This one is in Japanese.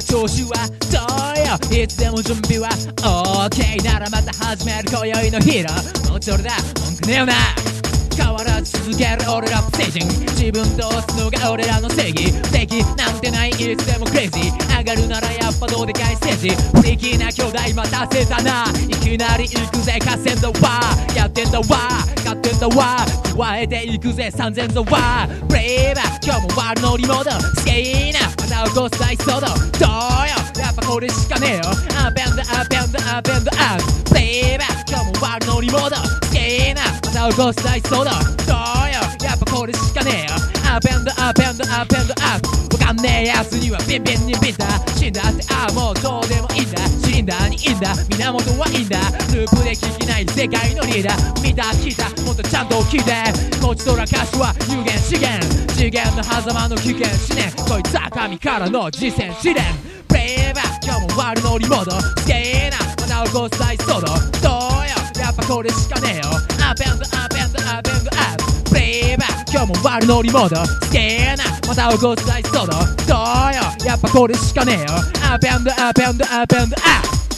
調子はどうよ、いつでも準備は OK ならまた始める今宵のヒーロー。もうそれだ文句ねえよな。変わらず続ける俺ら精神、自分と押すのが俺らの正義。敵なんてない、いつでもクレイジー。上がるならやっぱどうでかいステージ。フリーキーな兄弟待たせたな。いきなり行くぜ稼いだわ、やってんだわ勝ってんだわ、加えていくぜ3000度はブレイバー。今日も悪乗りモード好きなまた起こす大騒動。どうよやっぱこれしかねえよ。アベンドアベンドアベンドアウトブレイバー。今日も悪乗りモード好きなまた起こす大騒動。どうよやっぱこれしかねえよ。アベンドアベンドアベンドアウト。わかんねえやつにはビンビンにビンだ。死んだってああもうどうでもいいんだ。シリンダーにいいんだ源はいいんだ。ループで聞きない世界のリーダー。見た聞いたもっとちゃんと聞いて。こちとら歌詞は有限資源、次元の狭間の危険思念。こいつは神からの実践試練。プレイバー今日も悪乗りモード好きなまた起こす大騒動。どうよやっぱこれしかねえよ。アベンドアベンドアベンドアッププレイバー今日も悪乗りモード好きなまた起こす大騒動。どうよやっぱこれしかねえよ。アベンドアベンドアベンドアップ